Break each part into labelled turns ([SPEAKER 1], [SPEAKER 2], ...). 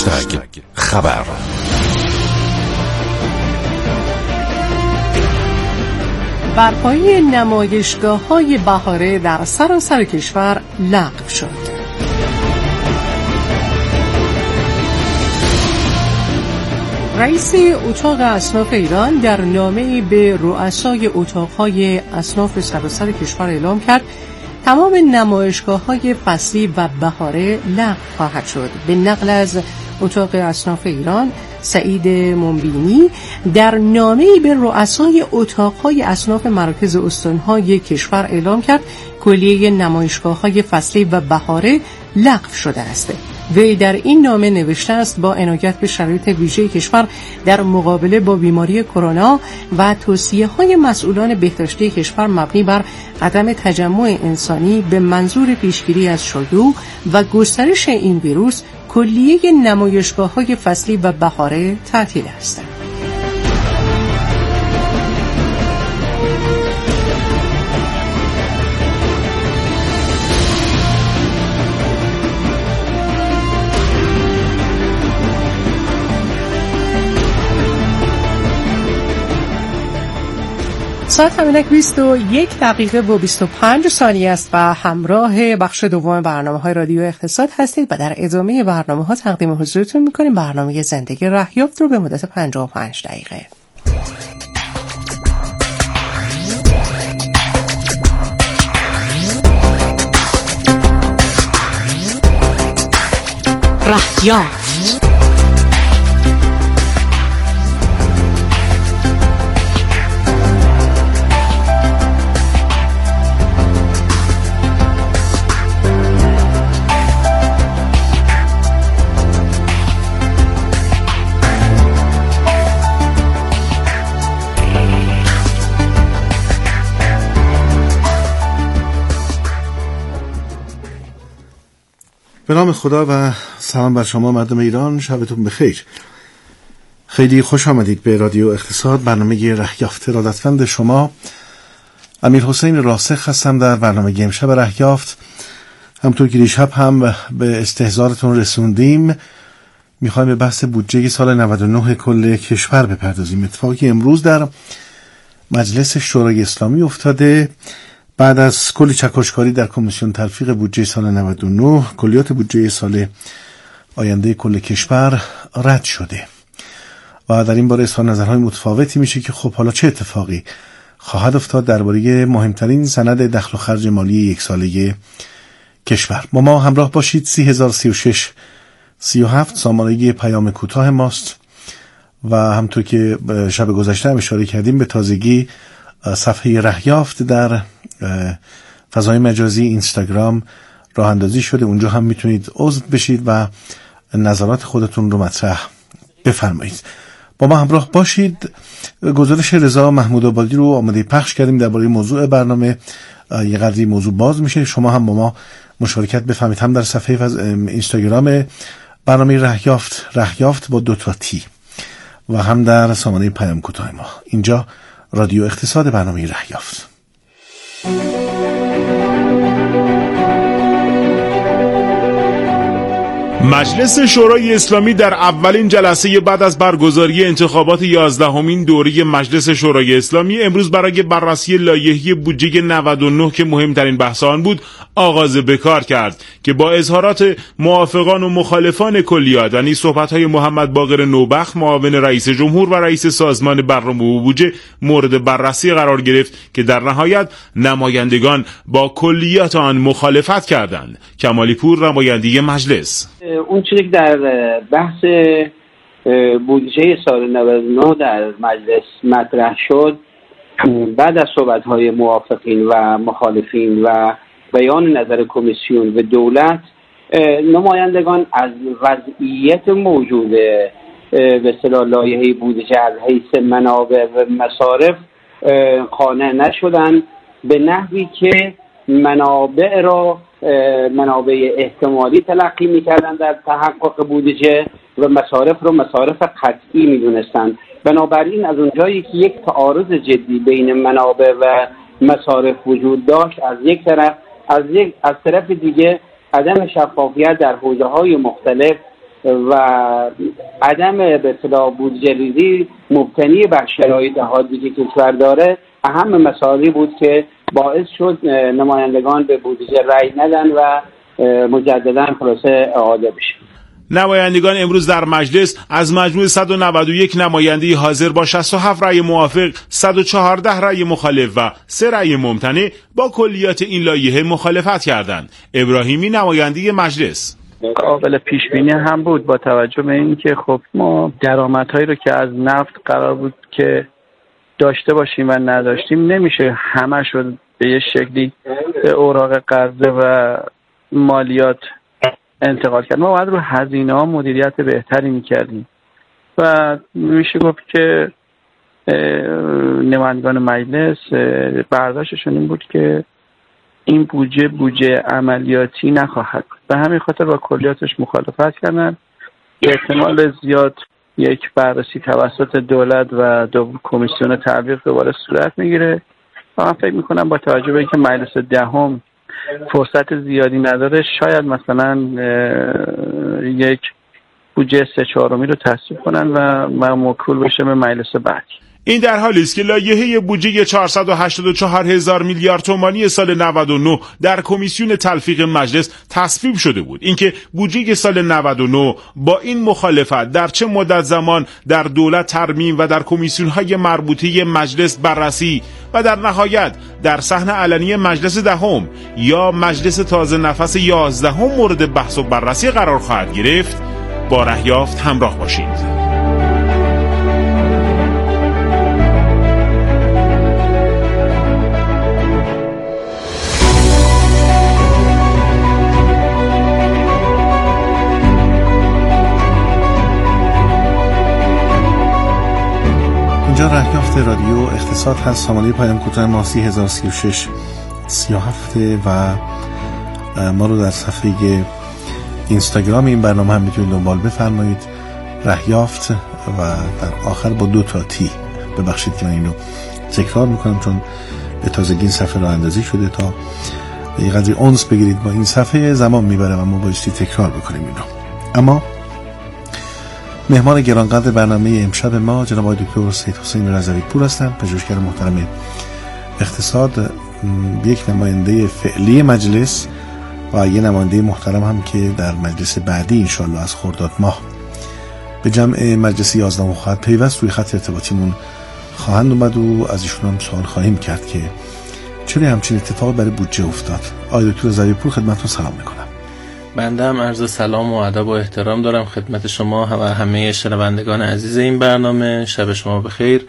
[SPEAKER 1] خبر.
[SPEAKER 2] برپایی نمایشگاه‌های بهاره در سراسر کشور لغو شد. رئیس اتاق اصناف ایران در نامه‌ای به رؤسای اتاق‌های اصناف سراسر کشور اعلام کرد تمام نمایشگاه‌های فصلی و بهاره لغو خواهد شد. به نقل از اتاق اصناف ایران، سعید منبینی در نامه‌ای به رؤسای اتاق‌های اصناف مراکز استان‌های کشور اعلام کرد کلیه نمایشگاه‌های فصلی و بهاره لغو شده است. وی در این نامه نوشته است با عنایت به شرایط ویژه کشور در مقابله با بیماری کرونا و توصیه‌های مسئولان بهداشتی کشور مبنی بر عدم تجمع انسانی به منظور پیشگیری از شیوع و گسترش این ویروس، کلیه نمایشگاه‌های فصلی و بهاره تعطیل هستند. ساعت همینک 21 و 25 ثانیه است و همراه بخش دوم برنامه‌های رادیو اقتصاد هستید و در ادامه برنامه‌ها تقدیم حضورتون می‌کنیم برنامه زندگی رهیافت رو به مدت 55 دقیقه. رهیافت.
[SPEAKER 3] به نام خدا و سلام بر شما مردم ایران، شبتون بخیر. خیلی خوش آمدید به رادیو اقتصاد، برنامه رهیافت. ارادتمند شما امیر حسین راسخ هستم در برنامه امشب رهیافت. همطور که دیشب هم به استحضارتون رسوندیم، میخوایم به بحث بودجه سال 99 کل کشور بپردازیم. اتفاقی که امروز در مجلس شورای اسلامی افتاده، بعد از کلی چکشکاری در کمیسیون تلفیق بودجه سال 99، کلیات بودجه سال آینده کل کشور رد شده و در این باره اظهار نظرهای متفاوتی میشه که خب حالا چه اتفاقی خواهد افتاد درباره مهمترین سند دخل و خرج مالی یک ساله کشور. با ما همراه باشید. 3036 37 سامانه پیام کوتاه ماست و همطور که شب گذشته هم اشاره کردیم به تازگی صفحه رهیافت در فضای مجازی اینستاگرام راه اندازی شده. اونجا هم میتونید عضو بشید و نظرات خودتون رو مطرح بفرمایید. با ما همراه باشید. گزارش رضا محمود آبادی رو آماده پخش کردیم درباره موضوع برنامه. یه قدری موضوع باز میشه، شما هم با ما مشارکت بفرمایید، هم در صفحه اینستاگرام برنامه رهیافت با 2 تی و هم در سامانه پیام کوتاه ما. اینجا رادیو اقتصاد، برنامه رهیافت.
[SPEAKER 4] مجلس شورای اسلامی در اولین جلسه بعد از برگزاری انتخابات 11مین دوره مجلس شورای اسلامی امروز برای بررسی لایحه بودجه 99 که مهمترین بحث آن بود آغاز به کار کرد که با اظهارات موافقان و مخالفان کلیات، یعنی صحبت‌های محمد باقر نوبخت معاون رئیس جمهور و رئیس سازمان برنامه و بودجه مورد بررسی قرار گرفت که در نهایت نمایندگان با کلیات آن مخالفت کردند. کمالی پور، نماینده مجلس:
[SPEAKER 5] اون چیزی که در بحث بودجه سال 99 در مجلس مطرح شد، بعد از صحبت‌های موافقین و مخالفین و بیان نظر کمیسیون و دولت، نمایندگان از وضعیت موجود به اصطلاح لایحه بودجه از حیث منابع و مصارف قانع نشدند، به نحوی که منابع را منابع احتمالی تلقی می‌کردند در تحقق بودجه و مصارف رو مصارف قطعی می‌دونستند. بنابراین از اونجایی که یک تعارض جدی بین منابع و مصارف وجود داشت، از یک طرف، از طرف دیگه عدم شفافیت در حوزه‌های مختلف و عدم به اصطلاح بودجه ریزی مبتنی بر شرایط حادی که کشور داره اهم مسائلی بود که باعث شد نمایندگان به بودجه رأی ندن و مجددا خلاصه اعاده بشه.
[SPEAKER 4] نمایندگان امروز در مجلس از مجموع 191 نماینده حاضر با 67 رأی موافق، 114 رأی مخالف و 3 رأی ممتنع با کلیات این لایحه مخالفت کردند. ابراهیمی نماینده مجلس:
[SPEAKER 1] قابل پیش بینی هم بود با توجه به اینکه خب ما درآمدهایی رو که از نفت قرار بود که داشته باشیم و نداشتیم نمیشه همه شد به یه شکلی به اوراق قرضه و مالیات انتقال کرد. ما باید رو هزینه ها مدیریت بهتری میکردیم و میشه گفت که نمایندگان مجلس برداشتشون این بود که این بودجه عملیاتی نخواهد. به همین خاطر با کلیاتش مخالفت کردن. به احتمال زیاد یک بررسی توسط دولت و کمیسیون تبلیغ دوباره صورت میگیره و من فکر میکنم با توجه به اینکه مجلس دهم فرصت زیادی نداره شاید مثلا یک بودجه 3/4 رو تصویب کنن و موکول بشه به مجلس بعدی.
[SPEAKER 4] این در حالی است که لایحه بودجه 484,000 میلیارد تومانی سال 99 در کمیسیون تلفیق مجلس تصویب شده بود. اینکه بودجه سال 99 با این مخالفت در چه مدت زمان در دولت ترمیم و در کمیسیون‌های مربوطه مجلس بررسی و در نهایت در صحن علنی مجلس دهم یا مجلس تازه نفس 11 مورد بحث و بررسی قرار خواهد گرفت، با رهیافت همراه باشید.
[SPEAKER 3] اینجا رهیافت رادیو اقتصاد هست. سامانه پیام کوتاه ما 3036 37 و ما رو در صفحه اینستاگرام این برنامه هم میتونید دنبال بفرمایید، رهیافت، و در آخر با 2 تا تی. ببخشید که من اینو تکرار میکنم چون به تازگی این صفحه رو اندازی شده تا یه قدری اونس بگیرید با این صفحه، زمان میبره و ما بایستی تکرار بکنیم اینو. اما مهمان گرانقدر برنامه امشب ما جناب آقای دکتر سید حسین رضوی پور هستند، پژوهشگر محترم اقتصاد، یک نماینده فعلی مجلس و یه نماینده محترم هم که در مجلس بعدی انشالله از خرداد ماه به جمع مجلس 11 خواهد پیوست. روی خط ارتباطیمون خواهند اومد و از ایشون هم سوال خواهیم کرد که چرا همچین اتفاق برای بودجه افتاد. آقای دکتر رضوی پور خدمتتون سلام میکنم.
[SPEAKER 6] بنده هم عرض سلام و ادب و احترام دارم خدمت شما و همه شنوندگان عزیز این برنامه. شب شما بخیر.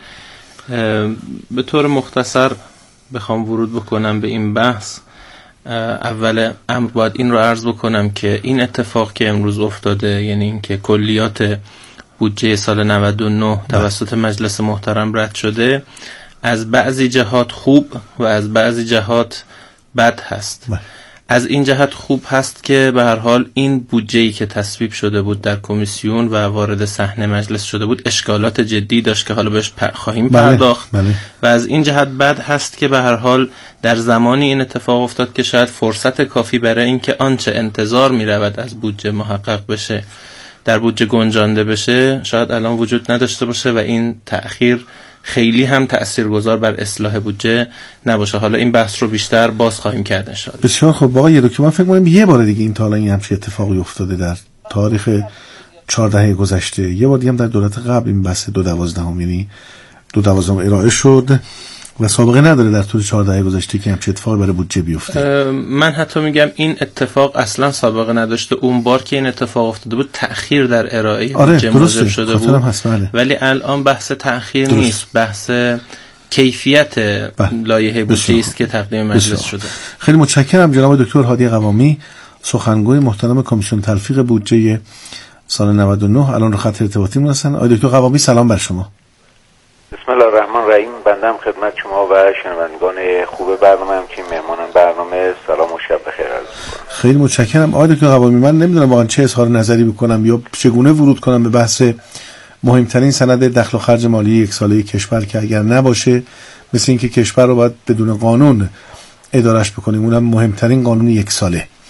[SPEAKER 6] به طور مختصر بخوام ورود بکنم به این بحث، اول امر باید این رو عرض بکنم که این اتفاق که امروز افتاده، یعنی این که کلیات بودجه سال 99 توسط مجلس محترم رد شده، از بعضی جهات خوب و از بعضی جهات بد هست. از این جهت خوب هست که به هر حال این بودجه‌ای که تصویب شده بود در کمیسیون و وارد صحن مجلس شده بود اشکالات جدی داشت که حالا بهش خواهیم پرداخت. و از این جهت بد هست که به هر حال در زمانی این اتفاق افتاد که شاید فرصت کافی برای اینکه آنچه انتظار می رود از بودجه محقق بشه در بودجه گنجانده بشه شاید الان وجود نداشته باشه و این تأخیر خیلی هم تأثیرگذار بر اصلاح بودجه نباشه. حالا این بحث رو بیشتر باز خواهیم کرد ان شاء الله.
[SPEAKER 3] بسیار خب. آقای دکتر من فکر می‌کنم یه بار دیگه این تا الان همچین اتفاقی افتاده در تاریخ 4 دهه گذشته. یه بار دیگه هم در دولت قبل این بحث 2/12 یعنی 2/12 ارائه شد و سابقه نداره در طول 4 دهه گذشته که همچین اتفاقی برای بودجه بیفته.
[SPEAKER 6] من حتی میگم این اتفاق اصلا سابقه نداشته. اون بار که این اتفاق افتاده بود تأخیر در ارائه بودجه موجب شده بود، ولی الان بحث تأخیر نیست، بحث کیفیت لایحه بودجه است که تقدیم مجلس شده.
[SPEAKER 3] خیلی متشکرم جناب دکتر هادی قوامی، سخنگوی محترم کمیسیون تلفیق بودجه سال 99 الان رو خط ارتباطی هستن. آقای دکتر قوامی سلام بر شما.
[SPEAKER 7] بسم الله الرحمن الرحیم. بنده خدمت شما و شنوندگان خوب برنامه همچنین مهمانان برنامه سلام و شب بخیر عرض می‌کنم.
[SPEAKER 3] خیلی متشکرم آقای دکتر قوامی. من نمیدونم واقعا چه اظهار نظری بکنم یا چگونه ورود کنم به بحث مهمترین سند دخل و خرج مالی یک ساله کشور که اگر نباشه مثل اینکه کشور رو باید بدون قانون ادارش بکنیم، اونم مهمترین قانون یک ساله.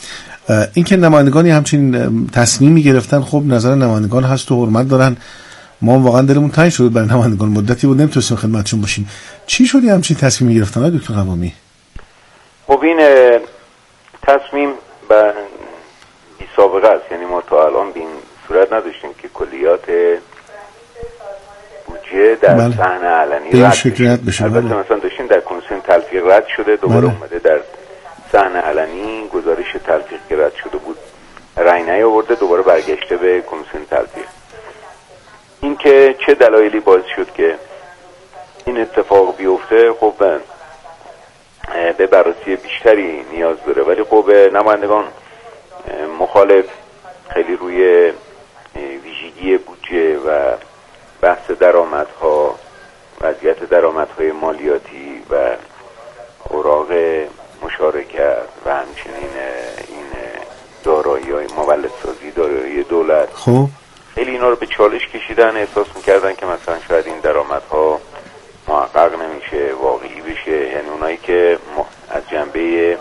[SPEAKER 3] اینکه نمایندگانی همچین تصمیمی گرفتن، خب نظر نمایندگان هست و حرمت دارن. ما واقعا دلمون تنگ شد برای نمایندگان، مدتی بود نمیتونستیم خدمتشون باشیم. چی شدی همچین تصمیمی گرفتن دکتر قوامی؟
[SPEAKER 7] خب این تصمیم به بی سابقه است، یعنی ما تا الان به این صورت نداشتیم که کلیات بودجه در صحنه علنی رد بشه. البته مثلا داشتیم در کمیسیون تلفیق رد شده، دوباره اومده در صحنه علنی گزارش تلفیق که رد شده بود رأی نیاورده، دوباره برگشته به کمیسیون تلفیق. این که چه دلایلی باعث شد که این اتفاق بیفته، خب به بررسی بیشتری نیاز داره، ولی خب نمایندگان مخالف خیلی روی ویژگی بودجه و بحث درآمدها، وضعیت درآمدهای مالیاتی و اوراق مشارکت و همچنین این دارایی‌های مولدسازی، دارایی دولت،
[SPEAKER 3] خب
[SPEAKER 7] خیلی اینا رو به چالش کشیدن. احساس می‌کردن که مثلا شاید این درآمدها محقق نمیشه، واقعی بشه. یعنی اونایی که از جنبه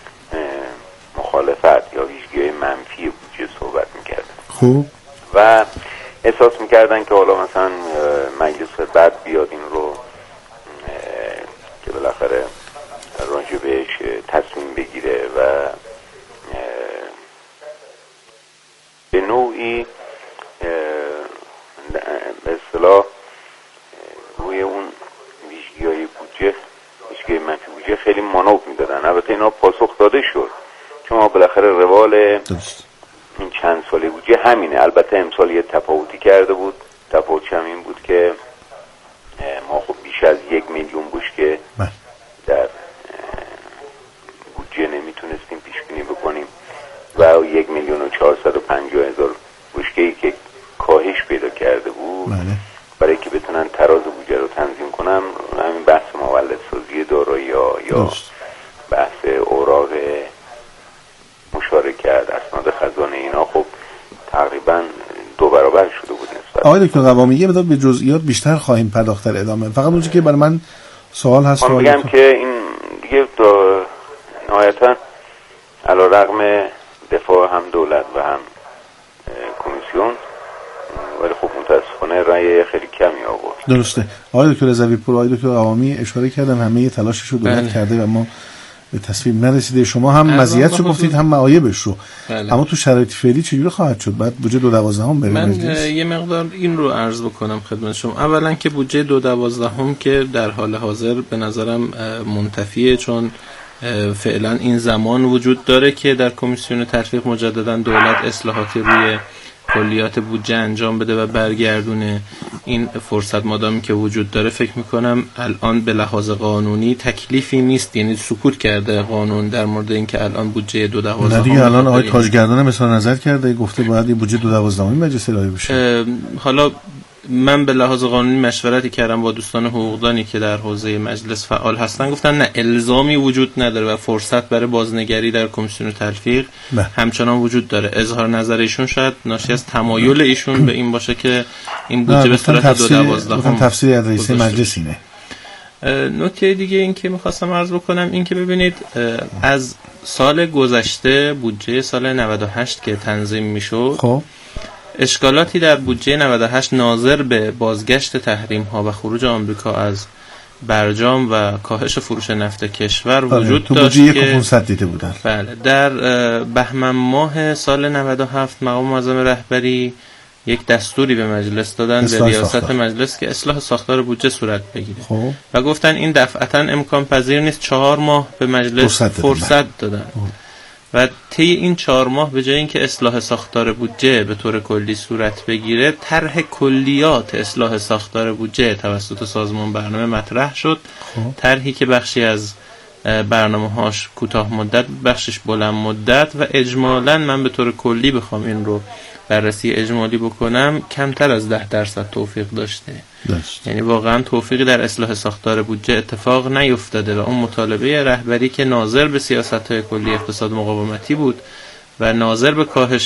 [SPEAKER 7] مخالفت یا ویژگی‌های منفی بودجه صحبت می‌کردن،
[SPEAKER 3] خب
[SPEAKER 7] و احساس می‌کردن که حالا مثلا مجلس بعد بیاد این رو که بالاخره راجع بهش تصمیم بگیره و به نوعی به اصطلاح روی اون ویژگی‌های بودجه، ویژگی منفی بودجه خیلی مانور میدادن. البته اینا پاسخ داده شد، چون ما بالاخره روال این چند ساله بودجه همینه. البته امسال یه تفاوتی کرده بود، تفاوتش هم این بود که ما خب بیش از 1 میلیون بشکه در بودجه نمیتونستیم پیش بینی بکنیم و 1,450,000 بشکه‌ای که کاهش پیدا کرده بود برای که بتونن تراز بودجه رو تنظیم کنم، همین بحث مولدسازی دارایی یا بحث اوراق مشارکت، اسناد خزانه، اینا خب تقریبا 2 برابر شده بود نسبت.
[SPEAKER 3] آقای دکتر قوامی یه مقدار به جزئیات بیشتر خواهیم پرداخت در ادامه. فقط اونجایی که برای من سوال هست،
[SPEAKER 7] من بگم که این دیگه نهایتا علیرغم دفاع هم دولت و هم کمیسیون، ولی خب متاسفانه رأی خیلی کمی آورد.
[SPEAKER 3] درسته. آقای دکتر رضوی پور، آقای دکتر قوامی اشاره کردن همه تلاشش رو دولت کرده و ما به تصمیم نرسیده. شما هم مزیتش رو گفتید هم معایبش رو. اما تو شرایط فعلی چجوری خواهد شد؟ بعد بودجه 2/12 بره
[SPEAKER 6] مجلس. من یه مقدار این رو عرض بکنم خدمت شما. اولا که بودجه 2/12 که در حال حاضر به نظرم منتفیه، چون فعلا این زمان وجود داره که در کمیسیون تلفیق مجددا دولت اصلاحاتی روی کلیات بودجه انجام بده و برگردونه. این فرصت مادامی که وجود داره فکر میکنم الان به لحاظ قانونی تکلیفی نیست، یعنی سکوت کرده قانون در مورد اینکه الان بودجه 2/12
[SPEAKER 3] دیگه. الان آقای تاجگردان مثلا نظر کرده، گفته باید این بودجه 2/12 مجلس ارائه بشه.
[SPEAKER 6] حالا من به لحاظ قانونی مشورتی کردم با دوستان حقوقدانی که در حوزه مجلس فعال هستن، گفتن نه، الزامی وجود نداره و فرصت برای بازنگری در کمیسیون تلفیق همچنان وجود داره. اظهار نظر ایشون شاید ناشی از تمایل ایشون به این باشه که این بودجه به صورت 2/12
[SPEAKER 3] تفسیر از رئیس مجلس اینه.
[SPEAKER 6] نکته دیگه این که می‌خواستم عرض بکنم این که ببینید از سال گذشته بودجه سال 98 که تنظیم میشد، خب اشکالاتی در بودجه 98 ناظر به بازگشت تحریم‌ها و خروج آمریکا از برجام و کاهش فروش نفت کشور وجود داشت که
[SPEAKER 3] 1,500 دیده بودن.
[SPEAKER 6] بله، در بهمن ماه سال 97 مقام معظم رهبری یک دستوری به مجلس دادن، به ریاست مجلس، که اصلاح ساختار بودجه صورت بگیره. خب. و گفتن این دفعتاً امکان پذیر نیست. 4 ماه به مجلس فرصت دادن. و طی این 4 ماه به جای اینکه اصلاح ساختار بودجه به طور کلی صورت بگیره، طرح کلیات اصلاح ساختار بودجه توسط سازمان برنامه مطرح شد. طرحی که بخشی از برنامه‌هاش کوتاه مدت، بخشش بلند مدت، و اجمالاً من به طور کلی بخوام این رو بررسی اجمالی بکنم کمتر از 10% توفیق داشته. یعنی واقعا توفیقی در اصلاح ساختار بودجه اتفاق نیفتاده و اون مطالبه رهبری که ناظر به سیاست‌های کلی اقتصاد مقاومتی بود و ناظر به کاهش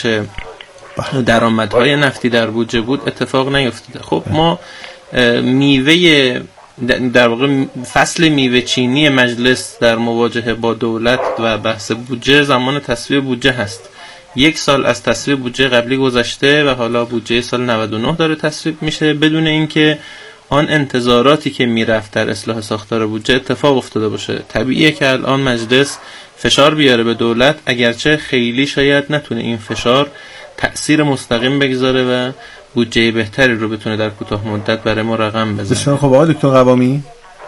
[SPEAKER 6] درآمدهای نفتی در بودجه بود اتفاق نیفتاده. خب ما میوه در واقع فصل میوه چینی مجلس در مواجهه با دولت و بحث بودجه زمان تصویب بودجه هست. 1 سال از تصویب بودجه قبلی گذشته و حالا بودجه سال 99 داره تصویب میشه بدون اینکه آن انتظاراتی که میرفت در اصلاح ساختار بودجه اتفاق افتاده باشه. طبیعیه که الان مجلس فشار بیاره به دولت، اگرچه خیلی شاید نتونه این فشار تأثیر مستقیم بگذاره و بودجه بهتری رو بتونه در کوتاه مدت برای ما رقم بزنه.
[SPEAKER 3] بسیار خب. آقای دکتر قوامی،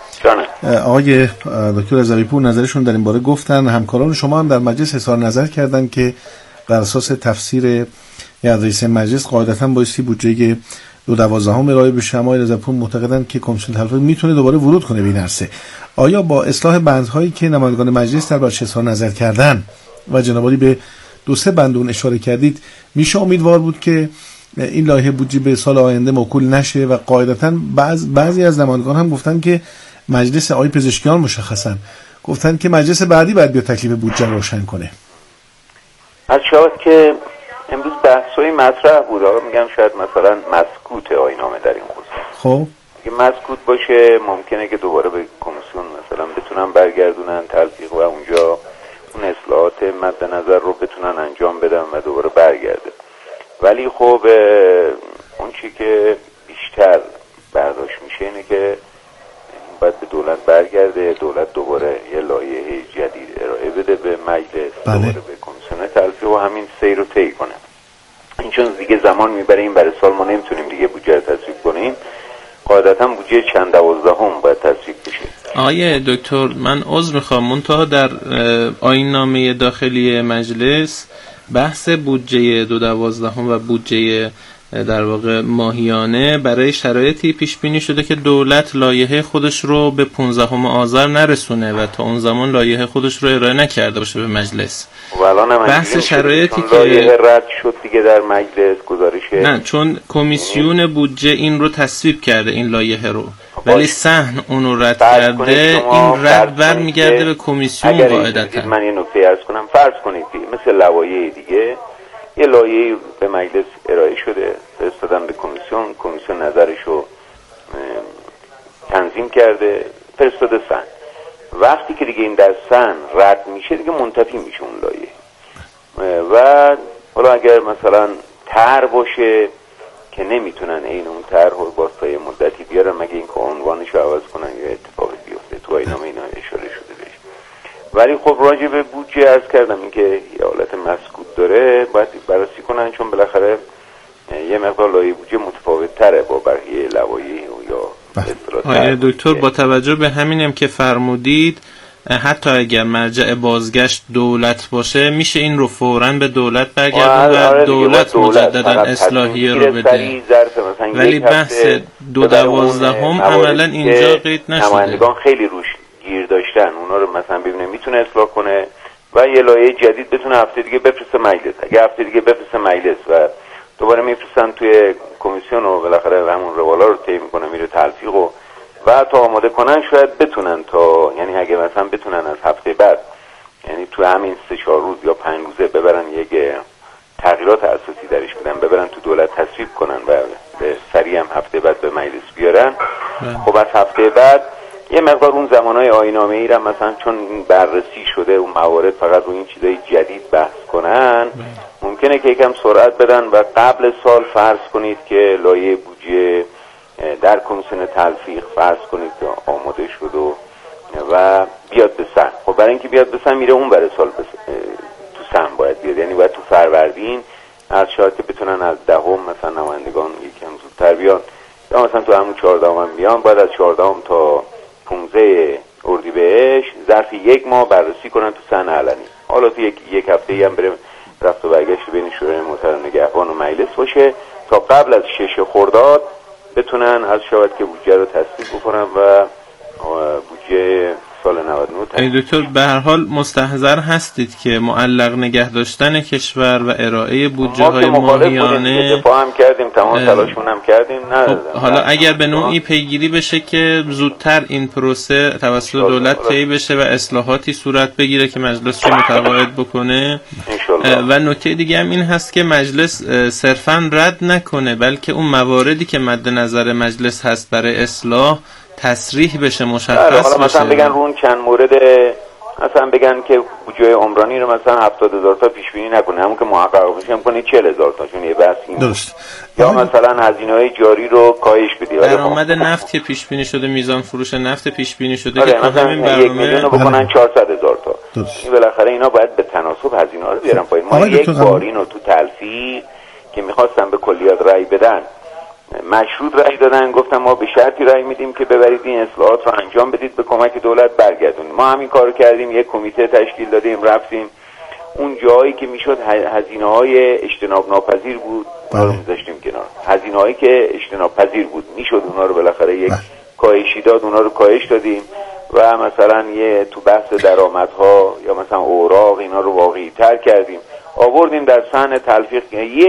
[SPEAKER 3] آقای دکتر رضوی پور نظرشون در این باره گفتن. همکاران شما هم در مجلس اظهار نظر کردن که بر اساس تفسیر رئیس مجلس قاعدتاً بایستی بودجه 2012 ارائه بشه. آقای رضوی پور معتقدن که کمیسیون تلفیق میتونه دوباره ورود کنه به این عرصه. آیا با اصلاح بندهایی که نمایندگان مجلس در بارش اظهار نظر کردن و جناب عالی به 2-3 بند اون اشاره کردید، میشه امیدوار بود که این لایحه بودجه به سال آینده موکول نشه؟ و قاعدتاً بعضی از نمایندگان هم گفتن که مجلس آقای پزشکیان مشخصاً گفتن که مجلس بعدی باید بیا تکلیف بودجه روشن کنه.
[SPEAKER 7] از شاید که امروز بحث‌های مطرح بود، آقا میگم شاید مثلا مسکوت آیین‌نامه در این خصوص.
[SPEAKER 3] خب
[SPEAKER 7] اگه مسکوت باشه ممکنه که دوباره به کمیسیون مثلا بتونن برگردونن تلفیق و اونجا اون اصلاحات مد نظر رو بتونن انجام بدن و دوباره برگرده. ولی خب اون چی که بیشتر برداشت میشه اینه که باید به دولت برگرده، دولت دوباره یه لایحه جدید ارائه بده به مجلس، دوباره به کمیسیون تلفیق و همین سیر رو طی کنه. این چون دیگه زمان میبره، این برای سال ما نمیتونیم دیگه بودجه رو تصویب کنیم. قاعدتا بودجه چند 12 باید تصویب بشه. آقای
[SPEAKER 6] دکتر من عذر میخوام، منتها در آیین‌نامه داخلی مجلس بحث بودجه 2012 و بودجه در واقع ماهیانه برای شرایطی پیش بینی شده که دولت لایحه خودش رو به 15 آذر نرسونه و تا اون زمان لایحه خودش رو ارائه نکرده باشه به مجلس. بحث شرایطی که
[SPEAKER 7] لایحه رد شد دیگه در مجلس گزارش،
[SPEAKER 6] نه چون کمیسیون بودجه این رو تصویب کرده این لایحه رو، ولی صحن اون رو رد کرده، این رد برمیگرده به کمیسیون قاعدتا.
[SPEAKER 7] من یه نکته عرض کنم، فرض کنید مثل لوایح دیگه یه لایحه به مجلس ارائه شده، فرستادن به کمیسیون نظرش رو تنظیم کرده، فرستاده صحن. وقتی که دیگه این در صحن رد میشه دیگه منتفی میشه اون لایحه. و حالا اگر مثلا طرح باشه که نمیتونن این اون طرح رو با سایه مدتی بیارن مگه این که عنوانش رو عوض کنن یا اتفاقی بیفته، تو آیین‌نامه اینا اشاره شده بهش. ولی خب راجع به بودجه عرض کردم این که یه حالت مسکوت داره، باید بررسی کنن، چون بالاخره یه مقدار لایحه بودجه متفاوت تره با بقیه لوایح یا
[SPEAKER 6] اصطلاحات. دکتر با توجه به همینم که فرمودید، حتی اگر مرجع بازگشت دولت باشه میشه این رو فوراً به دولت برگردون و دولت مجددا اصلاحیه رو بده. ولی بحث 2012 عملا اینجا قید نشده.
[SPEAKER 7] نمایندگان خیلی روش گیر داشتن، اونا رو مثلا ببینه میتونه اصلاح کنه و یه لایحه جدید بتونه هفته دیگه بفرسته مجلس. اگه هفته دیگه بفرسته مجلس و دوباره میفرستن توی کمیسیون و بالاخره همون روالا رو طی میکنه میره تلفیق و تا آماده کنن شاید بتونن تا، یعنی اگه مثلا بتونن از هفته بعد، یعنی تو همین 3-4 روز یا 5 روزه ببرن یک تغییرات اساسی درش بدن، ببرن تو دولت تصویب کنن و به سریع هم هفته بعد به مجلس بیارن. خب از هفته بعد یه مقدار اون زمانهای آیین‌نامه‌ای را مثلا چون این بررسی شده اون موارد فقط رو این چیزای جدید بحث کنن، ممکنه که یکم سرعت بدن و قبل سال فرض کنید که لایحه بودجه در کمیسیون تلفیق فرض کنید که آماده شد و بیاد به صحن. خب برای اینکه بیاد به صحن میره اون برای سال تو صحن باید بیاد، یعنی باید تو فروردین از شاید که بتونن از 10 مثلا نمایندگان یکم زودتر بیان یا مثلا تو همون 14 هم بیان، باید از 14 تا 15 اردیبهشت ظرف 1 ماه بررسی کنن تو صحن علنی. حالا تو یک هفته هم بره رفت و برگشت بین شورای محترم نگهبان و مجلس باشه تا قبل از 6 خرداد بتونن از شاید که بودجه رو تصویب بکنن و بودجه سال 99.
[SPEAKER 6] دکتر به هر حال مستحضر هستید که معلق نگه داشتن کشور و ارائه بودجه های ماهیانه
[SPEAKER 7] دفاع هم کردیم، تمام تلاشمون هم کردیم.
[SPEAKER 6] خب حالا اگر به نوعی پیگیری بشه که زودتر این پروسه توسط دولت طی بشه و اصلاحاتی صورت بگیره که مجلس رو متقاعد بکنه، و نکته دیگه هم این هست که مجلس صرفاً رد نکنه بلکه اون مواردی که مد نظر مجلس هست برای اصلاح تصریح بشه، مشخص بشه.
[SPEAKER 7] حالا مثلا بگن رون چند مورد، مثلا بگن که بودجه عمرانی رو مثلا 70,000 تا پیش بینی نکنه، همون که محقق بشه میکنه 40,000 تا، چون یه بحث این درست. یا مثلا هزینه‌های جاری رو کاهش بدی.
[SPEAKER 6] درآمد نفت که پیش بینی شده، میزان فروش نفت پیش بینی شده که
[SPEAKER 7] مثلا
[SPEAKER 6] همین برنامه
[SPEAKER 7] 1 میلیون رو بکنن 400,000 تا. این بالاخره اینا باید به تناسب هزینه‌ها رو بیارن پایین. ما یک بار اینو تو تلفیق که می‌خواستن به کلیات رأی بدن، مشروط رأی دادن، گفتن ما به شرطی رأی میدیم که ببرید این اصلاحات رو انجام بدید به کمک دولت برگردونید. ما همین کارو کردیم، یک کمیته تشکیل دادیم، رفتیم اون جایی که میشد هزینه‌های اجتناب ناپذیر بود رو می‌ذاشتیم کنار. هزینه‌هایی که اجتناب پذیر بود میشد اونها رو بالاخره یک کاهشی داد، اونها رو کاهش دادیم و مثلا یه تو بحث درآمدها یا مثلا اوراق اینا رو واقعی‌تر کردیم، آوردیم در صحن تلفیق.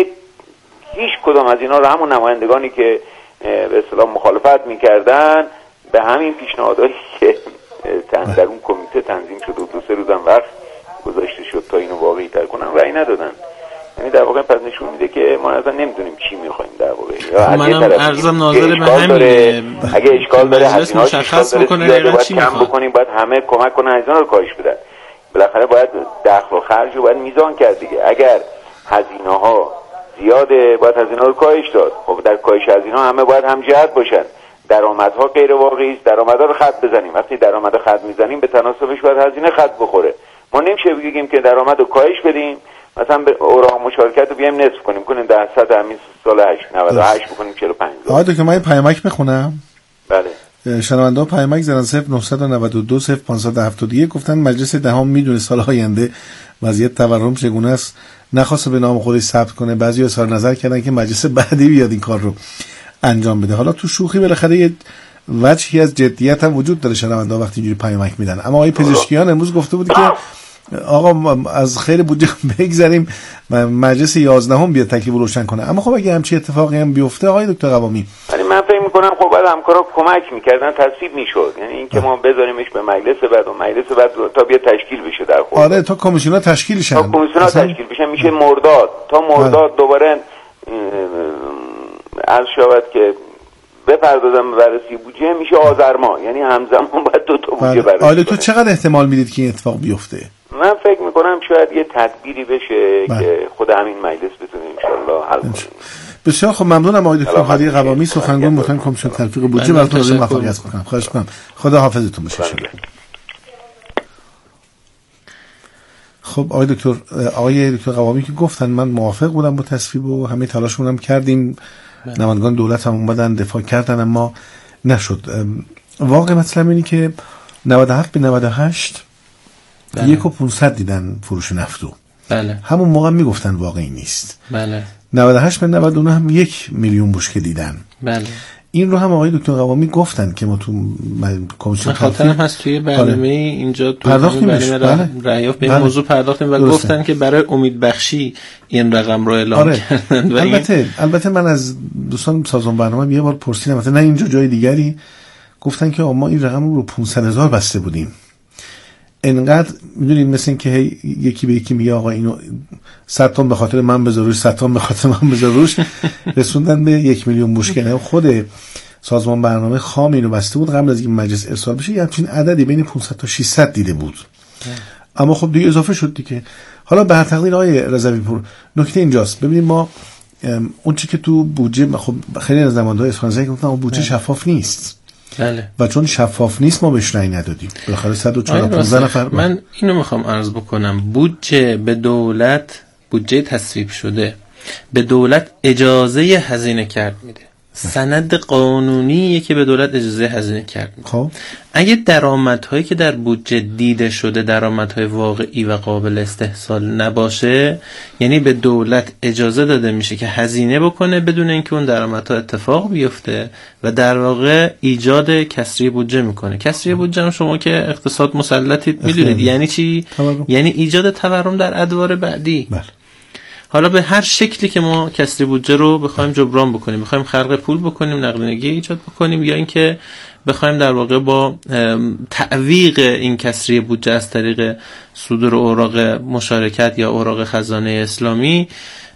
[SPEAKER 7] هیچ کدام از اینا رو همون نمایندگانی که به اصطلاح مخالفت میکردن به همین پیشنهادایی که در اون کمیته تنظیم شده و 2-3 روز هم وقت گذاشته شد تا اینو واقعی تر کنن رأی ندادن. یعنی در واقع پس نشون میده که ما اصلا نمیدونیم چی میخوایم در واقع.
[SPEAKER 6] منم عرضم ناظر به همین،
[SPEAKER 7] اگه اشکال داره
[SPEAKER 6] هزینه‌ها مشخص بکنه
[SPEAKER 7] باید کم بکنیم، باید همه کمک کنن هزینه‌ها رو کاهش بدن. بالاخره باید دخل و خرج رو باید میزان کرد دیگه. اگر هزینه‌ها زیاده باید هزینه‌ها رو کاهش داد. خب در کاهش هزینه‌ها همه باید همجهت باشن. درآمدها غیر واقعی است، درآمدها رو خط بزنیم. وقتی درآمد خط میزنیم به تناسبش باید هزینه خط بخوره. ما نمیشه بگیم که درآمد رو کاهش بدیم، مثلا به اوراق مشارکت رو بیایم نصف کنیم درصد همین سال 98 بکنیم 45.
[SPEAKER 3] آقا دکتر من پیامک میخونم.
[SPEAKER 7] بله.
[SPEAKER 3] شنونده ها پیامک زدن 0992 0571 گفتن مجلس دهم میدونه سال آینده وضعیت تورم چگونه است، نخواسته به نام خودش ثبت کنه. بعضی اظهار نظر کردن که مجلس بعدی بیاد این کار رو انجام بده. حالا تو شوخی بالاخره یه وجهی از جدیت هم وجود داره شنونده ها وقتی اینجوری پیامک میدن. اما آقای پزشکیان امروز گفته بود که آقا از خیر بودجه بگذریم مجلس 11 بیاد تکلیف روشن کنه. اما خب اگه همچین اتفاقی هم بیفته آقای دکتر قوامی،
[SPEAKER 7] ولی من فکر می‌کنم خب بعد همکارا کمک می‌کردن تصویب می‌شد. یعنی اینکه ما بذاریمش به مجلس بعد و مجلس بعد تا بیا تشکیل بشه در خود.
[SPEAKER 3] آره تا کمیسیون‌ها تشکیل شن.
[SPEAKER 7] تا کمیسیون‌ها تشکیل بشن میشه مرداد. تا مرداد دوباره عرض شود که بپردازم بررسی بودجه میشه آذر ماه. یعنی همزمان باید دو تا بودجه بررسی.
[SPEAKER 3] آره تو چقدر احتمال میدید که این اتفاق بیفته؟
[SPEAKER 7] من فکر میکنم شاید یه تدبیری بشه که خود همین مجلس بتونه انشالله حل کنه.
[SPEAKER 3] بسیار خب ممنونم آقای دکتر هادی قوامی سخنگوی محترم کمیسیون تلفیق بودجه. براتون از موفقیت می‌خوام. خواهش می‌کنم. خدا حافظتون باشه. خب آقای دکتر قوامی که گفتن من موافق بودم با تصویب و همه تلاشمون کردیم. نمایندگان دولت هم اومدن دفاع کردن اما نشد. واقع مطلب اینه که 97 به 98 1,500 دیدن فروش نفتو.
[SPEAKER 6] بله.
[SPEAKER 3] همون موقع میگفتن واقعی نیست.
[SPEAKER 6] بله.
[SPEAKER 3] 98 به 99 هم 1 میلیون بشکه دیدن.
[SPEAKER 6] بله.
[SPEAKER 3] این رو هم آقای دکتر قوامی گفتن که ما تو کمیسیون
[SPEAKER 6] خاطرم هست توی برنامه اینجا تو
[SPEAKER 3] برنامه
[SPEAKER 6] رأیافت به این موضوع پرداختیم و گفتن که برای امیدبخشی این رقم رو اعلام کردن.
[SPEAKER 3] البته من از دوستان سازمان برنامه یه بار پرسیدم مثلا نه اینجا جای دیگری گفتن که ما این رقم رو 500,000 بسته بودیم. انقدر میدونید مثل این که یکی به یکی میگه آقا اینو 100 تن به خاطر من بذار روش، 100 تن به خاطر من بذار روش، رسوندن به 1 میلیون بشکه. خود سازمان برنامه خام اینو بسته بود قبل از این مجلس ارسال بشه یه همچین عددی بین 500 تا 600 دیده بود. اما خب دیگه اضافه شد دیگه. حالا به هر تقدیر آقای رضوی پور نکته اینجاست. ببینید ما اون چیزی که تو بودجه خب خیلی از نمایندگان اصفهان زدن گفتن اون بودجه شفاف نیست.
[SPEAKER 6] بله.
[SPEAKER 3] و چون شفاف نیست ما بهش رأی ندادیم. بالاخره 115 نفر.
[SPEAKER 6] من اینو میخوام عرض بکنم، بودجه به دولت، بودجه تصویب شده به دولت اجازه هزینه کرد میده. سند قانونیه که به دولت اجازه هزینه کرد میده.
[SPEAKER 3] خب
[SPEAKER 6] اگه درآمدهایی که در بودجه دیده شده درآمدهای واقعی و قابل استحصال نباشه، یعنی به دولت اجازه داده میشه که هزینه بکنه بدون اینکه اون درآمدها اتفاق بیفته و در واقع ایجاد کسری بودجه میکنه. کسری بودجه هم شما که اقتصاد مسلطید میدونید یعنی چی؟ یعنی ایجاد تورم در ادوار بعدی.
[SPEAKER 3] بله.
[SPEAKER 6] حالا به هر شکلی که ما کسری بودجه رو بخوایم جبران بکنیم، بخوایم خلق پول بکنیم، نقدینگی ایجاد بکنیم، یا اینکه بخوایم در واقع با تعویق این کسری بودجه از طریق صدور اوراق مشارکت یا اوراق خزانه اسلامی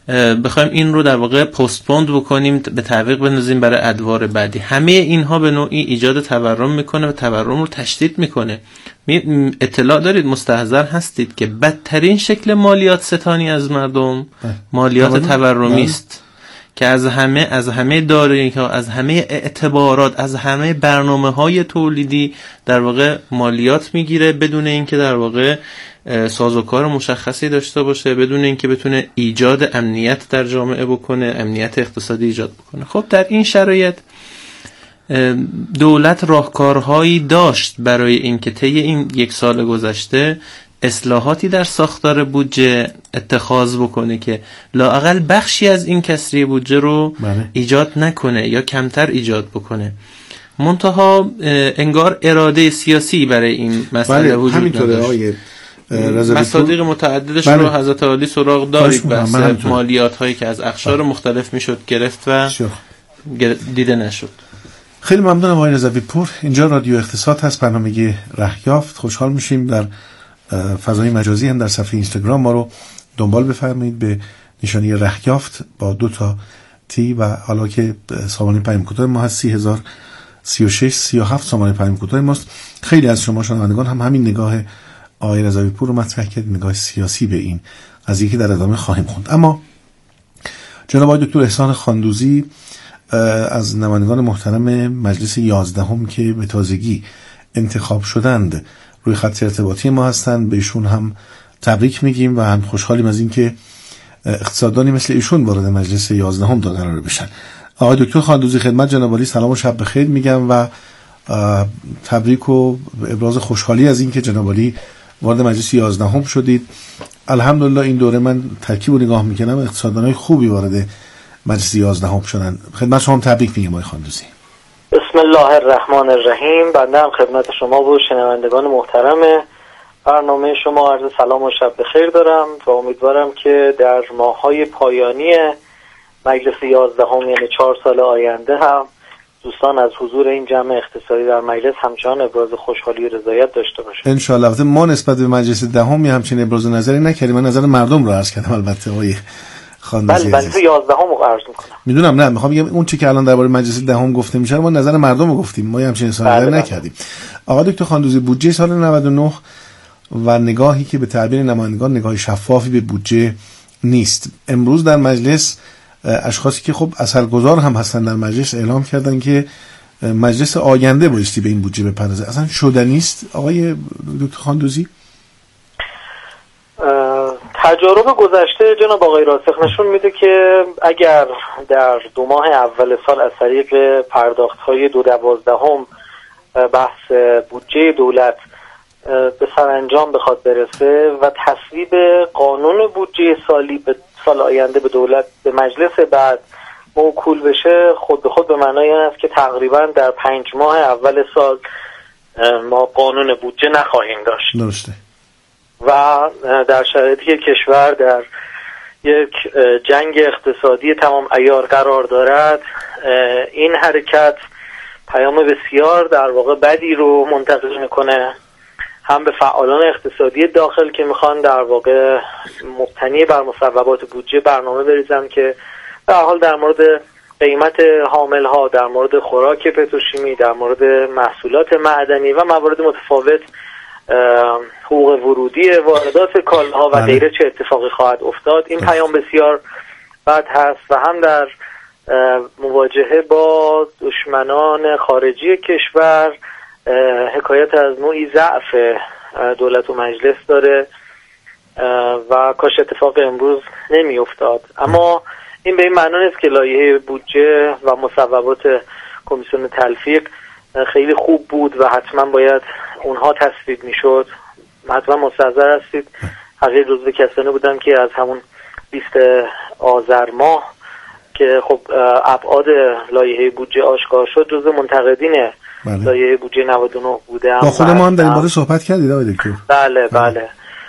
[SPEAKER 6] بخوایم این رو در واقع پستپوند بکنیم، به تعویق بندازیم برای ادوار بعدی. همه اینها به نوعی ایجاد تورم میکنه و تورم رو تشدید میکنه. اطلاع دارید، مستحضر هستید که بدترین شکل مالیات ستانی از مردم مالیات تورمی است که از همه دارایی‌ها، از همه اعتبارات، از همه برنامه‌های تولیدی در واقع مالیات میگیره بدون اینکه در واقع سازوکار مشخصی داشته باشه، بدون اینکه بتونه ایجاد امنیت در جامعه بکنه، امنیت اقتصادی ایجاد بکنه. خب در این شرایط دولت راهکارهایی داشت برای اینکه طی این 1 سال گذشته اصلاحاتی در ساختار بودجه اتخاذ بکنه که لااقل بخشی از این کسری بودجه رو ایجاد نکنه یا کمتر ایجاد بکنه. منتها انگار اراده سیاسی برای این مسئله وجود نداشت. مصادیق متعددش رو حضرت عالی سراغ دارید، بحث مالیات هایی که از اقشار مختلف میشد گرفت و دیده نشد.
[SPEAKER 3] خیلی ممنونم آقای رضوی پور. اینجا رادیو اقتصاد هست، برنامه رهیافت. خوشحال میشیم در فضای مجازی هم در صفحه اینستاگرام ما رو دنبال بفرمایید به نشانی رهیافت با 2 تا تی و حالا که سامانه پیام کوتاه ما هست 303637 سامانه پیام کوتاه ماست. خیلی از شما شنوندگان هم همین نگاه آقای رضوی پور رو مطرح کردید، نگاه سیاسی به این قضیه که در ادامه خواهیم خوند. اما جناب آقای دکتر احسان خاندوزی از نمایندگان محترم مجلس 11 که به تازگی انتخاب شدند روی خط ارتباطی ما هستند، به ایشون هم تبریک میگیم و هم خوشحالیم از اینکه اقتصاددانی مثل ایشون وارد مجلس 11 قرار بشن. آقای دکتر خاندوزی خدمت جناب عالی سلام و شب بخیر میگم و تبریک و ابراز خوشحالی از اینکه جناب عالی وارد مجلس 11 شدید. الحمدلله این دوره من ترکیب و نگاه میکنم اقتصاددانای خوبی وارد مجلس 11 شدن. خدمت شما تبریک میگم آقای خاندوزی.
[SPEAKER 8] بسم الله الرحمن الرحیم. بنده هم خدمت شما و شنوندگان محترم برنامه شما عرض سلام و شب بخیر دارم و امیدوارم که در ماه‌های پایانی مجلس 11 یعنی 4 سال آینده هم دوستان از حضور این جمع اقتصادی در مجلس همچنان ابراز خوشحالی و رضایت داشته باشند ان شاء الله.
[SPEAKER 3] ما نسبت به مجلس 10 همچین ابراز نظری نکردیم، من نظر مردم رو عرض کردم. البته آقای خاندوزی
[SPEAKER 8] بله 11 رو عرض می‌کنم.
[SPEAKER 3] میدونم، نه میخوام بگم اون چیزی که الان درباره مجلس 10 گفته میشه ما نظر مردم رو گفتیم، ما همچین اظهار نکردیم. آقا دکتر خاندوزی، بودجه سال 99 و نگاهی که به تعبیر نمایندگان نگاه شفافی به بودجه نیست. امروز در مجلس اشخاصی که خب اثرگذار هم هستن در مجلس اعلام کردن که مجلس آینده بایستی به این بودجه بپردازه. اصلا شدنی است آقای دکتر خاندوزی؟
[SPEAKER 8] تجارب گذشته جناب آقای راسخ نشون میده که اگر در 2 ماه اول سال از طریق پرداخت‌های 2/12 بحث بودجه دولت به سرانجام بخواد برسه و تصویب قانون بودجه سالی به سال آینده به دولت به مجلس بعد موکول بشه، خود به خود به معنای این است که تقریبا در 5 ماه اول سال ما قانون بودجه نخواهیم داشت.
[SPEAKER 3] درسته.
[SPEAKER 8] و در شرایطی که کشور در یک جنگ اقتصادی تمام عیار قرار دارد، این حرکت پیام بسیار در واقع بدی رو منتقل میکنه، هم به فعالان اقتصادی داخل که میخوان در واقع مبتنی بر مصوبات بودجه برنامه بریزن که به هر حال در مورد قیمت حامل ها، در مورد خوراک پتروشیمی، در مورد محصولات معدنی و موارد متفاوت، حقوق ورودی واردات کالاها و غیره چه اتفاقی خواهد افتاد. این پیام بسیار بد هست و هم در مواجهه با دشمنان خارجی کشور حکایت از نوعی ضعف دولت و مجلس داره و کاش اتفاق امروز نمی افتاد. اما این به این معنی نیست که لایحه بودجه و مصوبات کمیسیون تلفیق خیلی خوب بود و حتما باید اونها تصویب می شد. حتما مستحضر هستید حقیقی جزو کسانی بودم که از همون 20 آذر ماه که خب ابعاد لایحه بودجه آشکار شد جزو منتقدین لایحه بودجه 99 بودم.
[SPEAKER 3] با خود ما هم در این باره صحبت کردید آقای دکتر.
[SPEAKER 8] بله.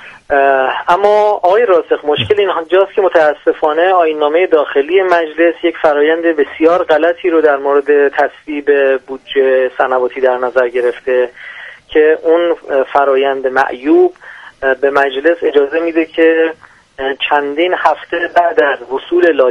[SPEAKER 8] اما آقای راسخ مشکل اینجاست که متاسفانه آیین‌نامه داخلی مجلس یک فرایند بسیار غلطی رو در مورد تصویب بودجه سنواتی در نظر گرفته که اون فرایند معیوب به مجلس اجازه میده که چندین هفته بعد از وصول